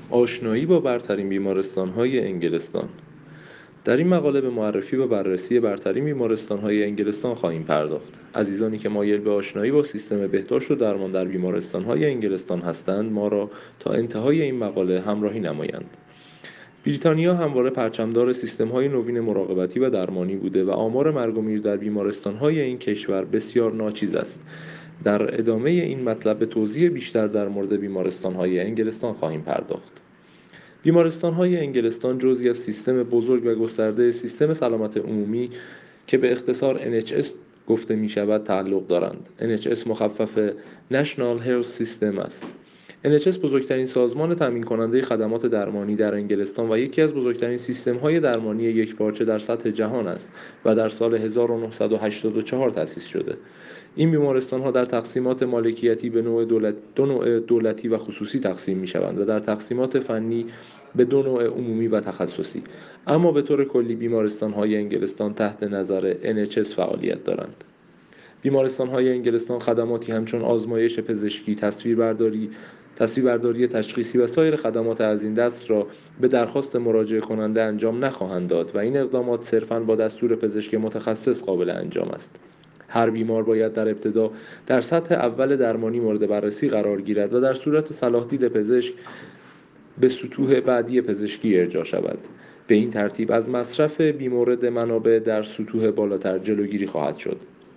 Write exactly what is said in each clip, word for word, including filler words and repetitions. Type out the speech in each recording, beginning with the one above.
آشنایی با برترین بیمارستان‌های انگلستان. در این مقاله به معرفی و بررسی برترین بیمارستان‌های انگلستان خواهیم پرداخت. عزیزانی که مایل به آشنایی با سیستم بهداشت و درمان در بیمارستان‌های انگلستان هستند، ما را تا انتهای این مقاله همراهی نمایند. بریتانیا همواره پرچمدار سیستم‌های نوین مراقبتی و درمانی بوده و آمار مرگ و میر در بیمارستان‌های این کشور بسیار ناچیز است. در ادامه این مطلب به توضیح بیشتر در مورد بیمارستان‌های انگلستان خواهیم پرداخت. بیمارستان‌های انگلستان جزئی از سیستم بزرگ و گسترده سیستم سلامت عمومی که به اختصار ان اچ اس گفته می‌شود تعلق دارند. ان اچ اس مخفف National Health System است. ان اچ اس بزرگترین سازمان تامین کننده خدمات درمانی در انگلستان و یکی از بزرگترین سیستم‌های درمانی یکپارچه در سطح جهان است و در سال هزار و نهصد و هشتاد و چهار تأسیس شده. این بیمارستان‌ها در تقسیمات مالکیتی به نوع دولت، دو نوع دولتی و خصوصی تقسیم می‌شوند و در تقسیمات فنی به دو نوع عمومی و تخصصی، اما به طور کلی بیمارستان‌های انگلستان تحت نظر ان اچ اس فعالیت دارند. بیمارستان‌های انگلستان خدماتی همچون آزمایش پزشکی، تصویربرداری، تصویربرداری تشخیصی و سایر خدمات از این دست را به درخواست مراجعه کننده انجام نخواهند داد و این اقدامات صرفاً با دستور پزشک متخصص قابل انجام است. هر بیمار باید در ابتدا در سطح اول درمانی مورد بررسی قرار گیرد و در صورت صلاح‌دید پزشک به سطوح بعدی پزشکی ارجاع شود. به این ترتیب از مصرف بیمورد منابع در سطوح بالاتر جلوگیری خواهد شد.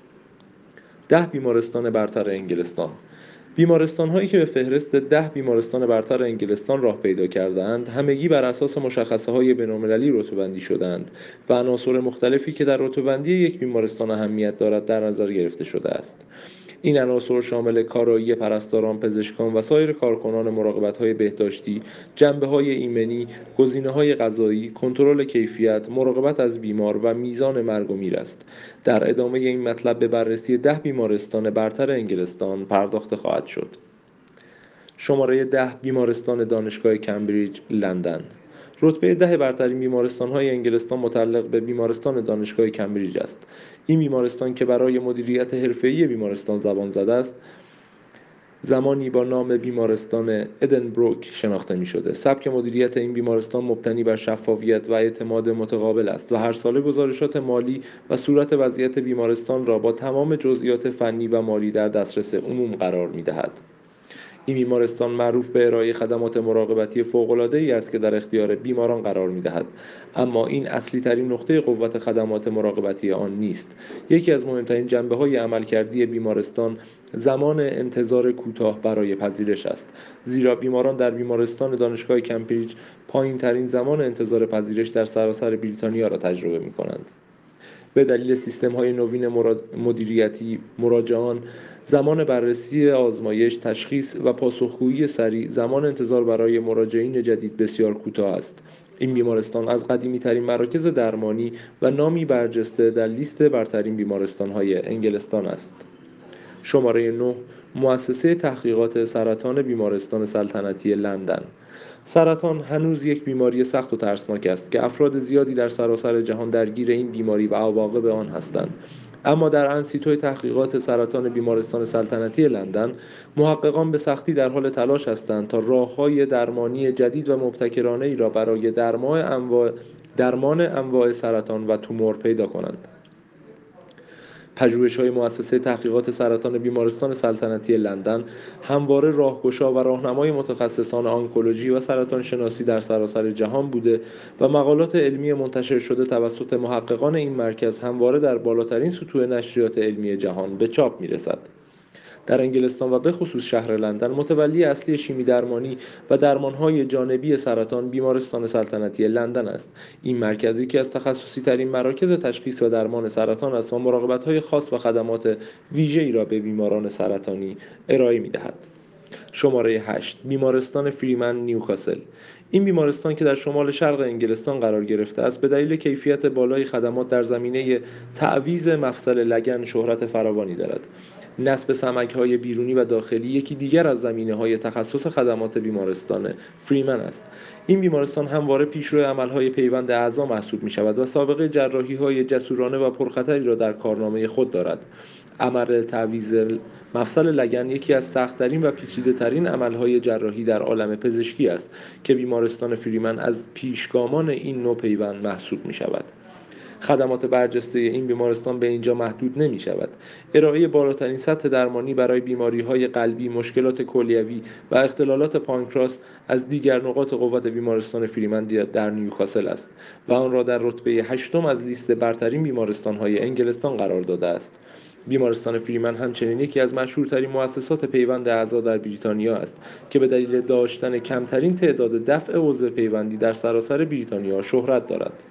ده بیمارستان برتر انگلستان. بیمارستان‌هایی که به فهرست ده بیمارستان برتر انگلستان راه پیدا کردند، همگی بر اساس مشخصه‌های بین‌المللی رتبه‌بندی شدند و عناصر مختلفی که در رتبه‌بندی یک بیمارستان اهمیت دارد در نظر گرفته شده است. این عناصر شامل کارایی پرستاران، پزشکان و سایر کارکنان مراقبت‌های بهداشتی، جنبه‌های ایمنی، گزینه‌های غذایی، کنترل کیفیت، مراقبت از بیمار و میزان مرگ و میر است. در ادامه این مطلب به بررسی ده بیمارستان برتر انگلستان پرداخته خواهد شد. شماره ده بیمارستان دانشگاه کمبریج، لندن. رتبه ده برترین بیمارستان‌های انگلستان متعلق به بیمارستان دانشگاه کمبریج است. این بیمارستان که برای مدیریت حرفه‌ای بیمارستان زبان زده است، زمانی با نام بیمارستان ادنبروک شناخته می‌شده. سبک مدیریت این بیمارستان مبتنی بر شفافیت و اعتماد متقابل است و هر ساله گزارشات مالی و صورت وضعیت بیمارستان را با تمام جزئیات فنی و مالی در دسترس عموم قرار می‌دهد. این بیمارستان معروف به ارائه خدمات مراقبتی فوق‌العاده‌ای است که در اختیار بیماران قرار می‌دهد، اما این اصلی ترین نقطه قوت خدمات مراقبتی آن نیست. یکی از مهمترین جنبه‌های عملکردی بیمارستان زمان انتظار کوتاه برای پذیرش است، زیرا بیماران در بیمارستان دانشگاه کمبریج پایین‌ترین زمان انتظار پذیرش در سراسر بریتانیا را تجربه می‌کنند. به دلیل سیستم‌های نوین مدیریتی، مراجعان زمان بررسی آزمایش، تشخیص و پاسخگویی سریع، زمان انتظار برای مراجعین جدید بسیار کوتاه است. این بیمارستان از قدیمی‌ترین مراکز درمانی و نامی برجسته در لیست برترین بیمارستان‌های انگلستان است. شماره نه، مؤسسه تحقیقات سرطان بیمارستان سلطنتی لندن. سرطان هنوز یک بیماری سخت و ترسناک است که افراد زیادی در سراسر جهان درگیر این بیماری و عواقب آن هستند. اما در انسیتوی تحقیقات سرطان بیمارستان سلطنتی لندن، محققان به سختی در حال تلاش هستند تا راه‌های درمانی جدید و مبتکرانه‌ای را برای درمان انواع درمان انواع سرطان و تومور پیدا کنند. پژوهش‌های مؤسسه تحقیقات سرطان بیمارستان سلطنتی لندن همواره راهگشا و راهنمای متخصصان آنکولوژی و سرطان شناسی در سراسر جهان بوده و مقالات علمی منتشر شده توسط محققان این مرکز همواره در بالاترین سطوح نشریات علمی جهان به چاپ می‌رسد. در انگلستان و به خصوص شهر لندن، متولی اصلی شیمی درمانی و درمانهای جانبی سرطان بیمارستان سلطنتی لندن است. این مرکز یکی از تخصصی ترین مراکز تشخیص و درمان سرطان است و مراقبت‌های خاص و خدمات ویژه‌ای را به بیماران سرطانی ارائه می‌دهد. شماره هشت، بیمارستان فریمن، نیوکاسل. این بیمارستان که در شمال شرق انگلستان قرار گرفته است، به دلیل کیفیت بالای خدمات در زمینه تعویض مفصل لگن شهرت فراوانی دارد. نصب سمک‌های بیرونی و داخلی یکی دیگر از زمینه‌های تخصص خدمات بیمارستان فریمن است. این بیمارستان همواره پیشرو عمل‌های پیوند اعضا محسوب می‌شود و سابقه جراحی‌های جسورانه و پرخطری را در کارنامه خود دارد. عمل تعویض مفصل لگن یکی از سخت‌ترین و پیچیده‌ترین عمل‌های جراحی در عالم پزشکی است که بیمارستان فریمن از پیشگامان این نوع پیوند محسوب می‌شود. خدمات برجسته این بیمارستان به اینجا محدود نمی شود. ارائه بالاترین سطح درمانی برای بیماری‌های قلبی، مشکلات کلیوی و اختلالات پانکراس از دیگر نقاط قوت بیمارستان فریمن در نیوکاسل است و آن را در رتبه هشتم از لیست برترین بیمارستان‌های انگلستان قرار داده است. بیمارستان فریمن همچنین یکی از مشهورترین مؤسسات پیوند اعضا در بریتانیا است که به دلیل داشتن کمترین تعداد دفع عضو پیوندی در سراسر بریتانیا شهرت دارد.